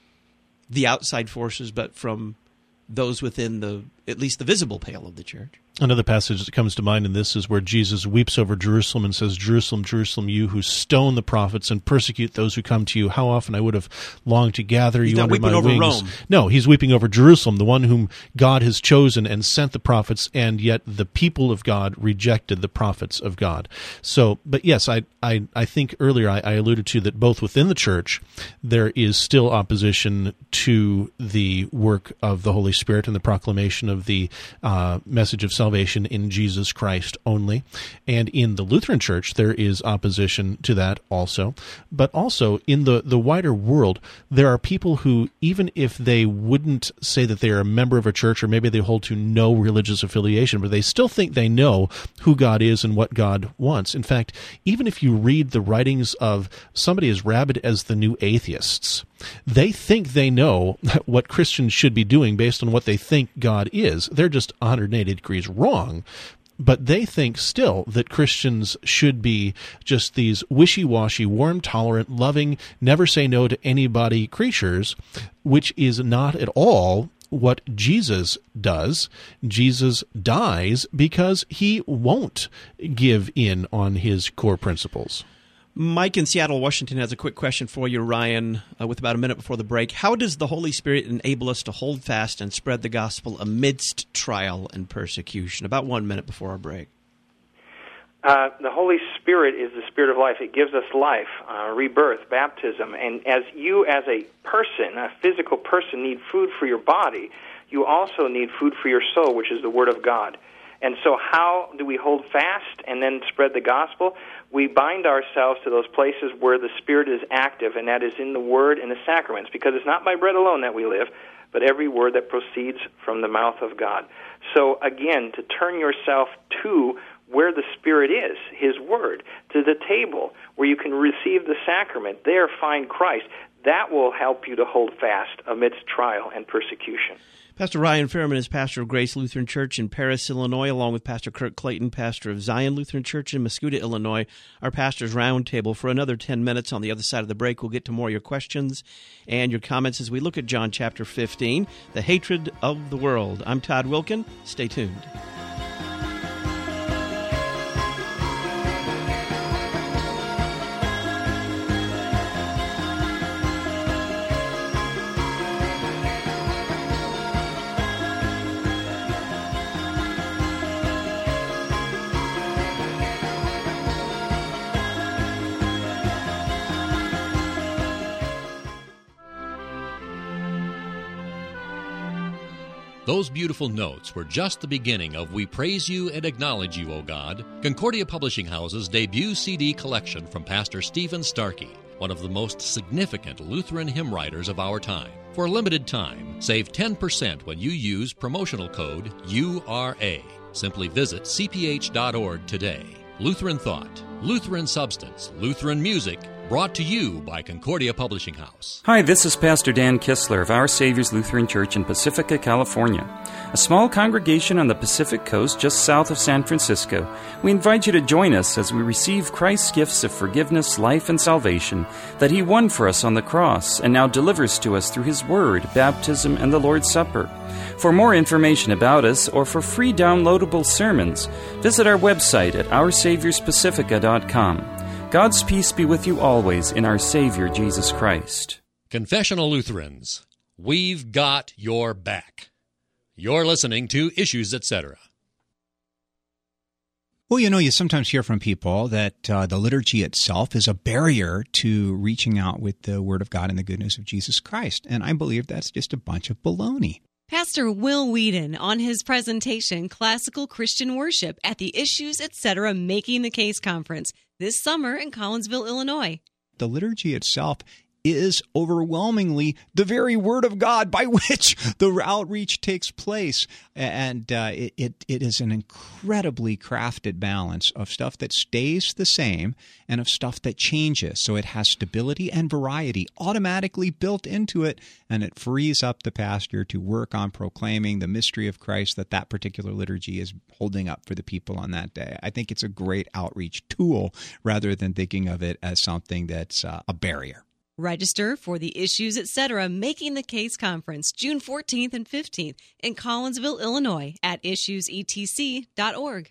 the outside forces, but from those within at least the visible pale of the church? Another passage that comes to mind in this is where Jesus weeps over Jerusalem and says, Jerusalem, Jerusalem, you who stone the prophets and persecute those who come to you. How often I would have longed to gather you under my wings. He's not weeping over Rome. No, he's weeping over Jerusalem, the one whom God has chosen and sent the prophets, and yet the people of God rejected the prophets of God. So, but yes, I think earlier I alluded to that both within the church there is still opposition to the work of the Holy Spirit and the proclamation of the message of salvation in Jesus Christ only. And in the Lutheran Church, there is opposition to that also. But also, in the wider world, there are people who, even if they wouldn't say that they are a member of a church, or maybe they hold to no religious affiliation, but they still think they know who God is and what God wants. In fact, even if you read the writings of somebody as rabid as the New Atheists, they think they know what Christians should be doing based on what they think God is. They're just 180 degrees wrong. But they think still that Christians should be just these wishy-washy, warm, tolerant, loving, never say no to anybody creatures, which is not at all what Jesus does. Jesus dies because he won't give in on his core principles. Mike in Seattle, Washington has a quick question for you, Ryan, with about a minute before the break. How does the Holy Spirit enable us to hold fast and spread the gospel amidst trial and persecution? About 1 minute before our break. The Holy Spirit is the Spirit of life. It gives us life, rebirth, baptism. And as you as a person, a physical person, need food for your body, you also need food for your soul, which is the Word of God. And so how do we hold fast and then spread the gospel? We bind ourselves to those places where the Spirit is active, and that is in the Word and the sacraments, because it's not by bread alone that we live, but every word that proceeds from the mouth of God. So again, to turn yourself to where the Spirit is, His Word, to the table where you can receive the sacrament, there find Christ. That will help you to hold fast amidst trial and persecution. Pastor Ryan Fairman is pastor of Grace Lutheran Church in Paris, Illinois, along with Pastor Kirk Clayton, pastor of Zion Lutheran Church in Mascoutah, Illinois. Our Pastor's Roundtable for another 10 minutes. On the other side of the break, we'll get to more of your questions and your comments as we look at John chapter 15, the hatred of the world. I'm Todd Wilkin. Stay tuned. Those beautiful notes were just the beginning of We Praise You and Acknowledge You, O God, Concordia Publishing House's debut CD collection from Pastor Stephen Starkey, one of the most significant Lutheran hymn writers of our time. For a limited time, save 10% when you use promotional code URA. Simply visit cph.org today. Lutheran Thought, Lutheran Substance, Lutheran Music, brought to you by Concordia Publishing House. Hi, this is Pastor Dan Kistler of Our Savior's Lutheran Church in Pacifica, California, a small congregation on the Pacific Coast just south of San Francisco. We invite you to join us as we receive Christ's gifts of forgiveness, life, and salvation that He won for us on the cross and now delivers to us through His Word, baptism, and the Lord's Supper. For more information about us or for free downloadable sermons, visit our website at OurSaviorsPacifica.com. God's peace be with you always in our Savior, Jesus Christ. Confessional Lutherans, we've got your back. You're listening to Issues, Etc. Well, you sometimes hear from people that the liturgy itself is a barrier to reaching out with the Word of God and the good news of Jesus Christ. And I believe that's just a bunch of baloney. Pastor Will Whedon on his presentation, Classical Christian Worship, at the Issues, Etc. Making the Case Conference this summer in Collinsville, Illinois. The liturgy itself is overwhelmingly the very Word of God by which the outreach takes place. And it is an incredibly crafted balance of stuff that stays the same and of stuff that changes. So it has stability and variety automatically built into it, and it frees up the pastor to work on proclaiming the mystery of Christ that particular liturgy is holding up for the people on that day. I think it's a great outreach tool rather than thinking of it as something that's a barrier. Register for the Issues, Etc. Making the Case Conference, June 14th and 15th in Collinsville, Illinois at issuesetc.org.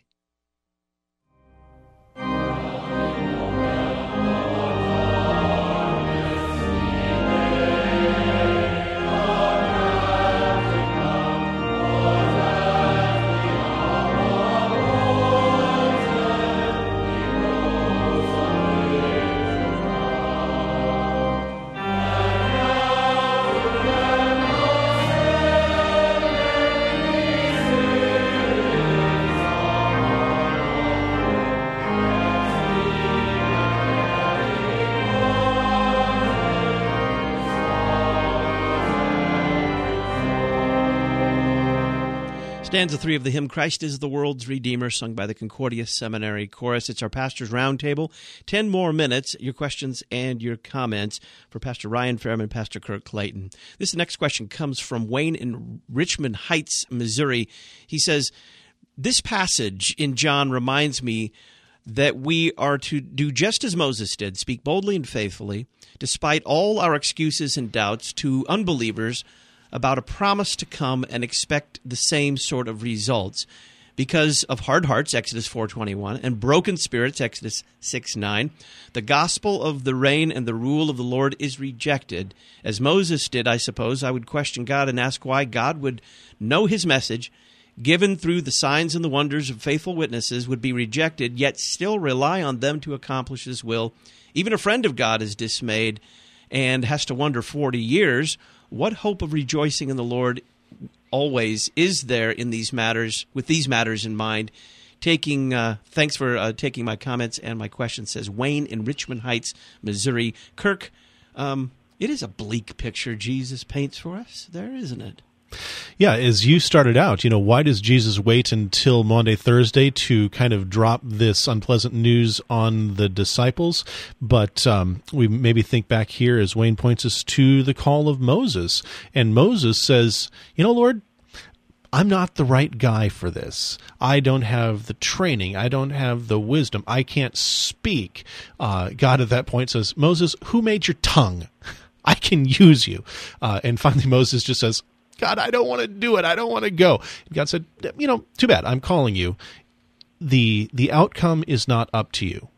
Stanza 3 of the hymn, Christ is the World's Redeemer, sung by the Concordia Seminary Chorus. It's our Pastor's Roundtable. 10 more minutes, your questions and your comments for Pastor Ryan Fairman, Pastor Kirk Clayton. This next question comes from Wayne in Richmond Heights, Missouri. He says, this passage in John reminds me that we are to do just as Moses did, speak boldly and faithfully, despite all our excuses and doubts, to unbelievers about a promise to come and expect the same sort of results. Because of hard hearts, Exodus 4:21, and broken spirits, Exodus 6:9, the gospel of the reign and the rule of the Lord is rejected. As Moses did, I suppose, I would question God and ask why God would know His message, given through the signs and the wonders of faithful witnesses, would be rejected, yet still rely on them to accomplish His will. Even a friend of God is dismayed and has to wonder 40 years, what hope of rejoicing in the Lord always, is there in these matters, with these matters in mind. Thanks for taking my comments and my questions, says Wayne in Richmond Heights, Missouri. Kirk, it is a bleak picture Jesus paints for us there, isn't it? Yeah, as you started out, why does Jesus wait until Maundy, Thursday to kind of drop this unpleasant news on the disciples? But we maybe think back here as Wayne points us to the call of Moses. And Moses says, Lord, I'm not the right guy for this. I don't have the training. I don't have the wisdom. I can't speak. God at that point says, Moses, who made your tongue? I can use you. And finally Moses just says, God, I don't want to do it. I don't want to go. And God said, too bad. I'm calling you. The outcome is not up to you.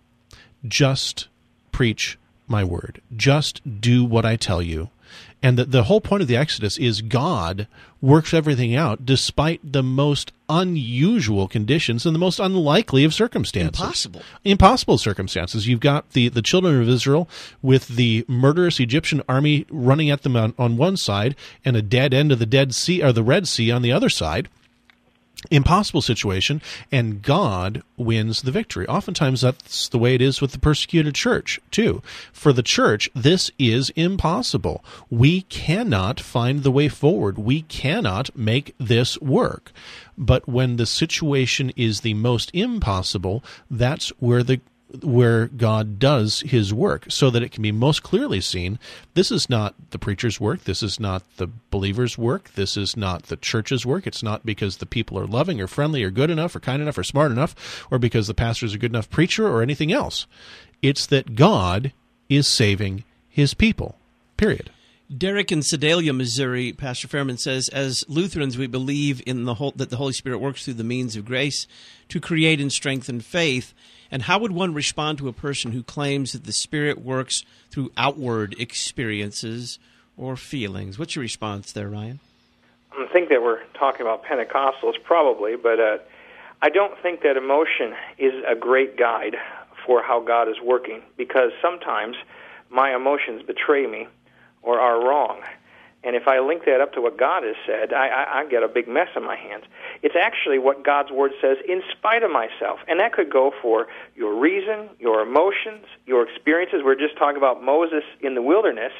Just preach my word. Just do what I tell you. And the whole point of the Exodus is God works everything out despite the most unusual conditions and the most unlikely of circumstances. Impossible circumstances. You've got the children of Israel with the murderous Egyptian army running at them on one side and a dead end of the Dead Sea or the Red Sea on the other side. Impossible situation, and God wins the victory. Oftentimes that's the way it is with the persecuted church, too. For the church, this is impossible. We cannot find the way forward. We cannot make this work. But when the situation is the most impossible, that's where God does his work so that it can be most clearly seen. This is not the preacher's work. This is not the believer's work. This is not the church's work. It's not because the people are loving or friendly or good enough or kind enough or smart enough or because the pastor's a good enough preacher or anything else. It's that God is saving his people, period. Derek in Sedalia, Missouri, Pastor Fairman says, as Lutherans, we believe in that the Holy Spirit works through the means of grace to create and strengthen faith. And how would one respond to a person who claims that the Spirit works through outward experiences or feelings? What's your response there, Ryan? I think that we're talking about Pentecostals probably, but I don't think that emotion is a great guide for how God is working, because sometimes my emotions betray me or are wrong. And if I link that up to what God has said, I get a big mess on my hands. It's actually what God's Word says in spite of myself. And that could go for your reason, your emotions, your experiences. We're just talking about Moses in the wilderness.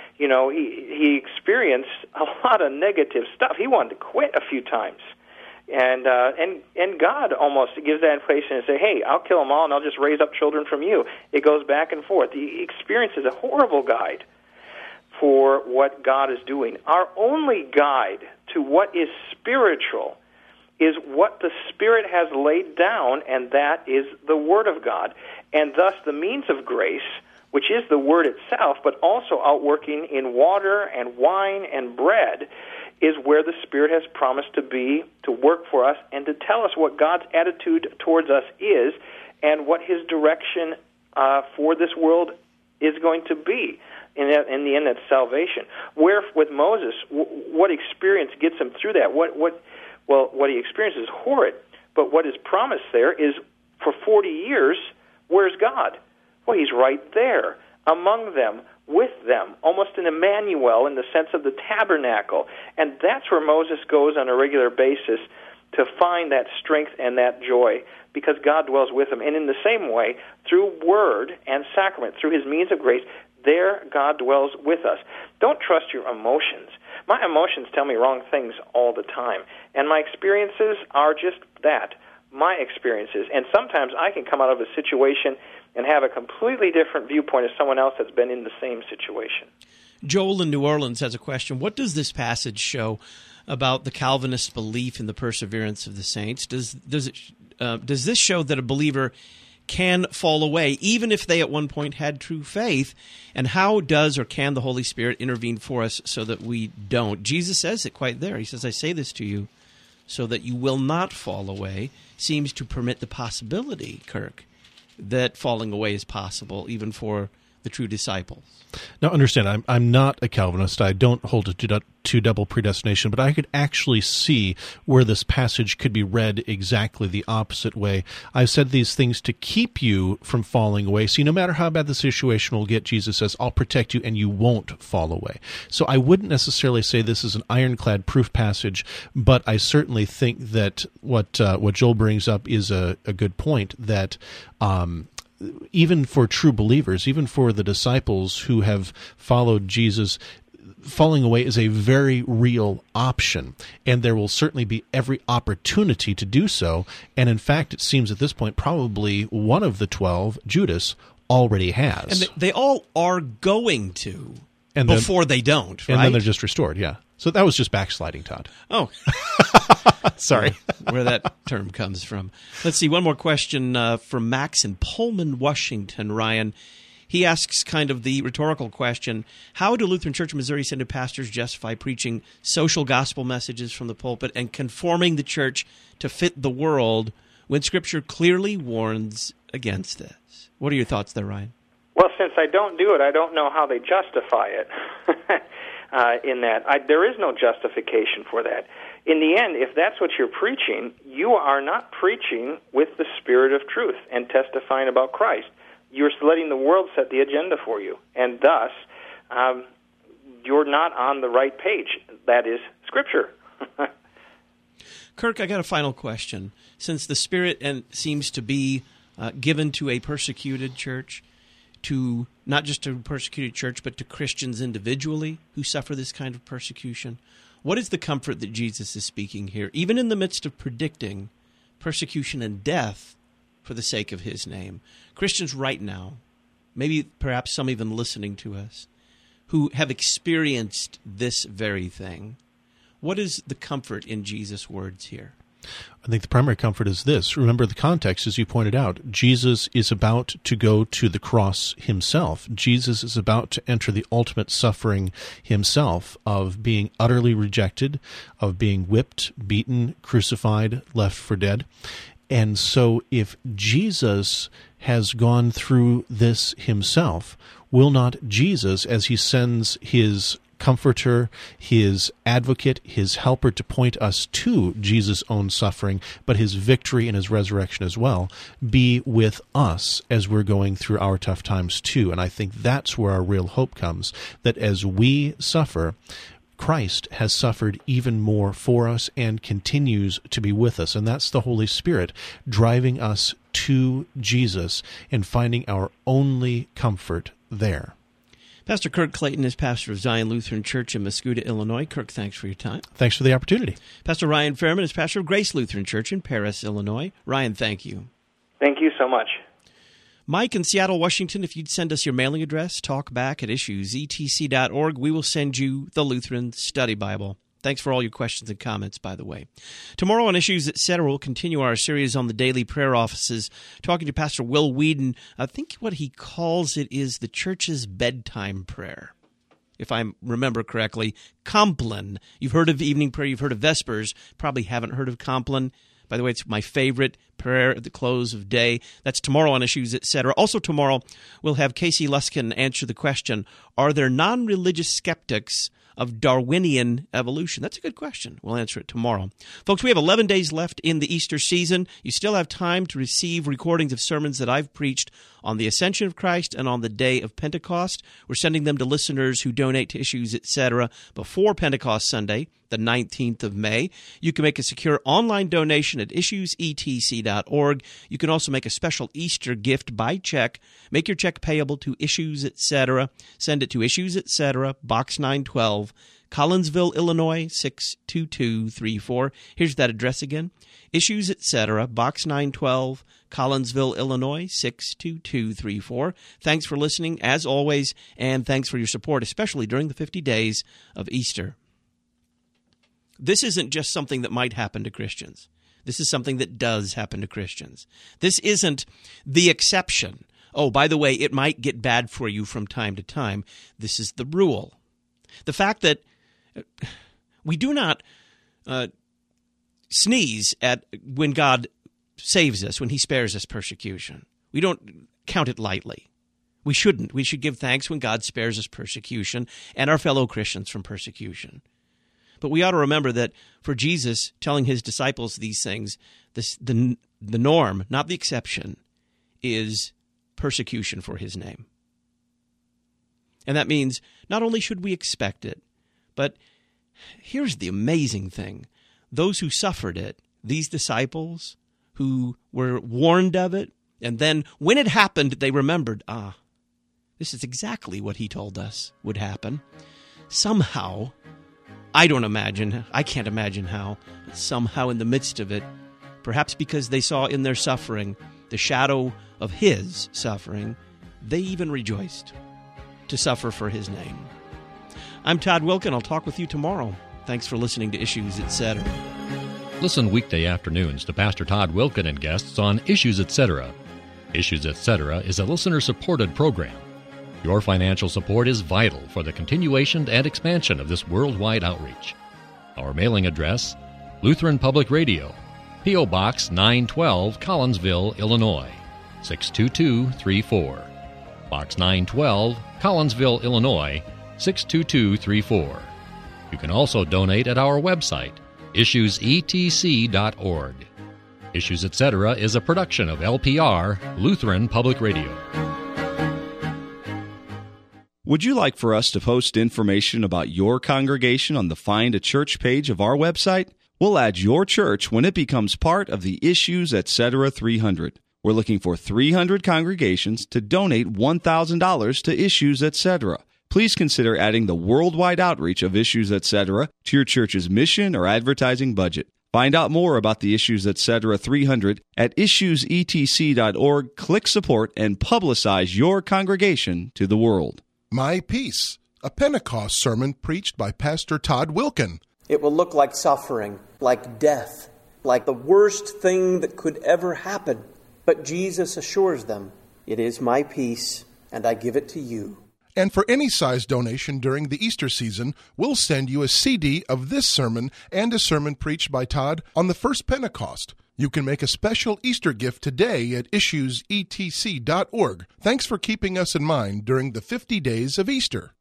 He experienced a lot of negative stuff. He wanted to quit a few times. And God almost gives that information and say, hey, I'll kill them all and I'll just raise up children from you. It goes back and forth. The experience is a horrible guide for what God is doing. Our only guide to what is spiritual is what the Spirit has laid down, and that is the Word of God. And thus the means of grace, which is the Word itself, but also outworking in water and wine and bread, is where the Spirit has promised to be, to work for us, and to tell us what God's attitude towards us is and what His direction for this world is going to be. In the end, that's salvation. Where with Moses, what experience gets him through that? What he experiences is horrid, but what is promised there is for 40 years, where's God? Well, he's right there, among them, with them, almost an Emmanuel in the sense of the tabernacle. And that's where Moses goes on a regular basis to find that strength and that joy, because God dwells with him. And in the same way, through word and sacrament, through his means of grace, there God dwells with us. Don't trust your emotions. My emotions tell me wrong things all the time, and my experiences are just that, my experiences. And sometimes I can come out of a situation and have a completely different viewpoint as someone else that's been in the same situation. Joel in New Orleans has a question. What does this passage show about the Calvinist belief in the perseverance of the saints? Does this show that a believer can fall away, even if they at one point had true faith? And how does or can the Holy Spirit intervene for us so that we don't? Jesus says it quite there. He says, I say this to you so that you will not fall away. Seems to permit the possibility, Kirk, that falling away is possible, even for the true disciples. Now, understand, I'm not a Calvinist. I don't hold to double predestination, but I could actually see where this passage could be read exactly the opposite way. I've said these things to keep you from falling away. See, no matter how bad the situation will get, Jesus says, I'll protect you and you won't fall away. So I wouldn't necessarily say this is an ironclad proof passage, but I certainly think that what Joel brings up is a good point, that even for true believers, even for the disciples who have followed Jesus, falling away is a very real option, and there will certainly be every opportunity to do so. And in fact, it seems at this point, probably one of the 12, Judas, already has. And they all are going to, and before they don't, right? And then they're just restored, yeah. So that was just backsliding, Todd. Oh. Sorry. Where that term comes from. Let's see, one more question from Max in Pullman, Washington, Ryan. He asks kind of the rhetorical question, how do Lutheran Church of Missouri Synod pastors justify preaching social gospel messages from the pulpit and conforming the church to fit the world when Scripture clearly warns against this? What are your thoughts there, Ryan? Well, since I don't do it, I don't know how they justify it. In that, there is no justification for that. In the end, if that's what you're preaching, you are not preaching with the spirit of truth and testifying about Christ. You're letting the world set the agenda for you, and thus you're not on the right page. That is Scripture. Kirk, I got a final question. Since the Spirit seems to be given to a persecuted church, to not just to a persecuted church, but to Christians individually who suffer this kind of persecution, what is the comfort that Jesus is speaking here, even in the midst of predicting persecution and death for the sake of his name? Christians right now, maybe perhaps some even listening to us, who have experienced this very thing, what is the comfort in Jesus' words here? I think the primary comfort is this. Remember the context, as you pointed out. Jesus is about to go to the cross himself. Jesus is about to enter the ultimate suffering himself of being utterly rejected, of being whipped, beaten, crucified, left for dead. And so if Jesus has gone through this himself, will not Jesus, as he sends his Comforter, his advocate, his helper to point us to Jesus' own suffering, but his victory and his resurrection as well, be with us as we're going through our tough times too? And I think that's where our real hope comes, that as we suffer, Christ has suffered even more for us and continues to be with us. And that's the Holy Spirit driving us to Jesus and finding our only comfort there. Pastor Kirk Clayton is pastor of Zion Lutheran Church in Mascoutah, Illinois. Kirk, thanks for your time. Thanks for the opportunity. Pastor Ryan Fairman is pastor of Grace Lutheran Church in Paris, Illinois. Ryan, thank you. Thank you so much. Mike in Seattle, Washington, if you'd send us your mailing address, talkback@issuesetc.org, we will send you the Lutheran Study Bible. Thanks for all your questions and comments, by the way. Tomorrow on Issues Etc., we'll continue our series on the daily prayer offices, talking to Pastor Will Whedon. I think what he calls it is the church's bedtime prayer. If I remember correctly, Compline. You've heard of evening prayer, you've heard of Vespers, probably haven't heard of Compline. By the way, it's my favorite prayer at the close of day. That's tomorrow on Issues Etc. Also tomorrow, we'll have Casey Luskin answer the question, are there non-religious skeptics of Darwinian evolution? That's a good question. We'll answer it tomorrow. Folks, we have 11 days left in the Easter season. You still have time to receive recordings of sermons that I've preached on the Ascension of Christ and on the day of Pentecost. We're sending them to listeners who donate to Issues Etc. before Pentecost Sunday, the 19th of May. You can make a secure online donation at issuesetc.org. You can also make a special Easter gift by check. Make your check payable to Issues Etc. Send it to Issues Etc., Box 912, Collinsville, Illinois, 62234. Here's that address again. Issues Etc., Box 912, Collinsville, Illinois, 62234. Thanks for listening, as always, and thanks for your support, especially during the 50 days of Easter. This isn't just something that might happen to Christians. This is something that does happen to Christians. This isn't the exception. Oh, by the way, it might get bad for you from time to time. This is the rule. The fact that we do not sneeze at when God saves us, when he spares us persecution. We don't count it lightly. We shouldn't. We should give thanks when God spares us persecution and our fellow Christians from persecution. But we ought to remember that for Jesus telling his disciples these things, the norm, not the exception, is persecution for his name. And that means not only should we expect it, but here's the amazing thing. Those who suffered it, these disciples who were warned of it, and then when it happened, they remembered, this is exactly what he told us would happen. Somehow, I can't imagine how, but somehow in the midst of it, perhaps because they saw in their suffering the shadow of his suffering, they even rejoiced to suffer for his name. I'm Todd Wilken. I'll talk with you tomorrow. Thanks for listening to Issues, Etc. Listen weekday afternoons to Pastor Todd Wilken and guests on Issues, Etc. Issues, Etc. is a listener-supported program. Your financial support is vital for the continuation and expansion of this worldwide outreach. Our mailing address, Lutheran Public Radio, P.O. Box 912, Collinsville, Illinois, 62234. Box 912, Collinsville, Illinois, 62234. You can also donate at our website, issuesetc.org. Issues, Etc. is a production of LPR, Lutheran Public Radio. Would you like for us to post information about your congregation on the Find a Church page of our website? We'll add your church when it becomes part of the Issues, Etc. 300. We're looking for 300 congregations to donate $1,000 to Issues, Etc. Please consider adding the worldwide outreach of Issues, Etc. to your church's mission or advertising budget. Find out more about the Issues, Etc. 300 at issuesetc.org. Click support and publicize your congregation to the world. My Peace, a Pentecost sermon preached by Pastor Todd Wilken. It will look like suffering, like death, like the worst thing that could ever happen. But Jesus assures them, "It is my peace, and I give it to you." And for any size donation during the Easter season, we'll send you a CD of this sermon and a sermon preached by Todd on the first Pentecost. You can make a special Easter gift today at issuesetc.org. Thanks for keeping us in mind during the 50 days of Easter.